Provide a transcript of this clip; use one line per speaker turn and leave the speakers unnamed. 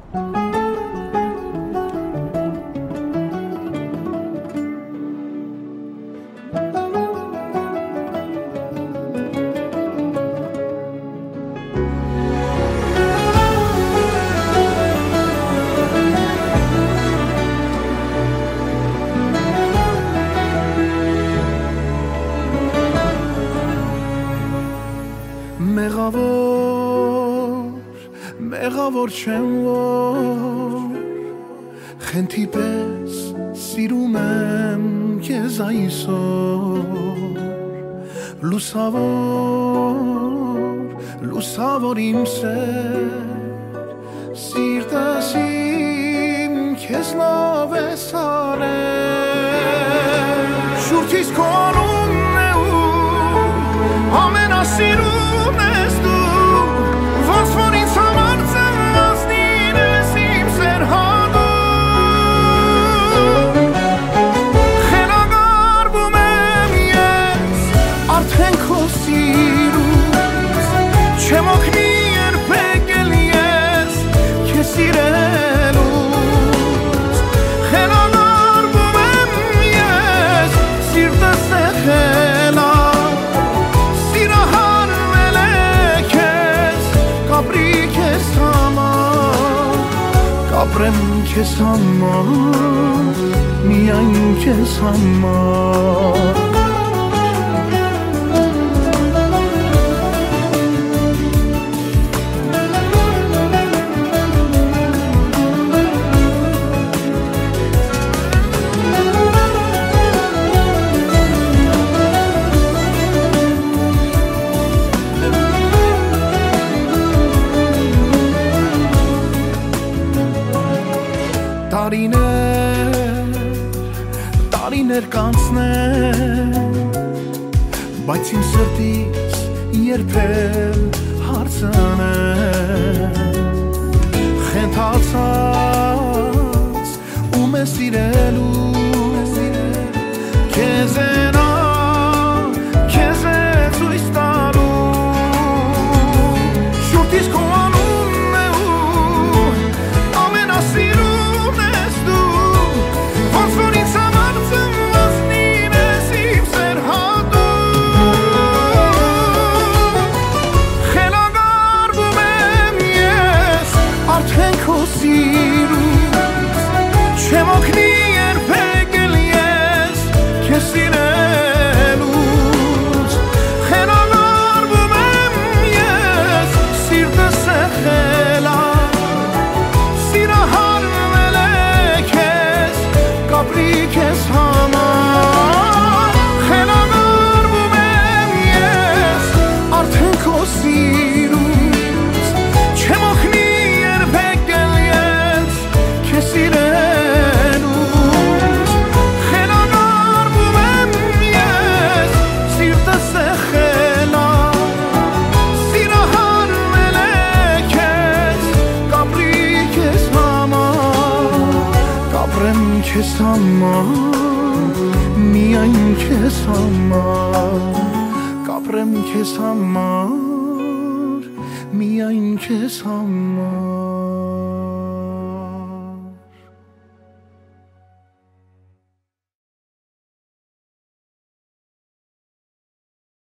Meğavor çenvor Xenti pes sirumem ke zaisor Lusavor imser Sirtasim kes navesare Shurtis konum neu Amena sirum estu Vosforin samartzen Vaznines imser hadu Xelagar bumem yes Arthen kosirus Çemokni erpegel yes Kesirelus Xelagar bumem yes Sirta sexela Sirahar melekes Kabri kesama Kabrem kesama Miyan kesama Տարիներ կանցնեն Բայց իմ սրտից երբել հարցնեն Խենթացած ու մեզ սիրելու Քեզ ենա, քեզ է ծույս տալու Շուրտիս քո անունն է ու ամենասիրուն ես դու Ոնց որ ինձ համար ծնվածնին ես իմ սեր հատու Խելագարվում եմ ես արդեն քո սիրուց Չեմ օգնի երբեք էլ ես քեզ սիրելուց Խելագարվում եմ ես սիրտս է խելա Սիրահարվել է քեզ կապրի քեզ համար Խելագարվում եմ ես արդեն քո սիրուց Չեմ օգնի երբեք էլ ես քեզ սիրելուց Խելագարվում եմ ես սիրտս է խելա Սիրահարվել է քեզ կապրի քեզ համար Կապրեմ քեզ համար միայն քեզ համար Կապրեմ քեզ համար միայն քեզ համար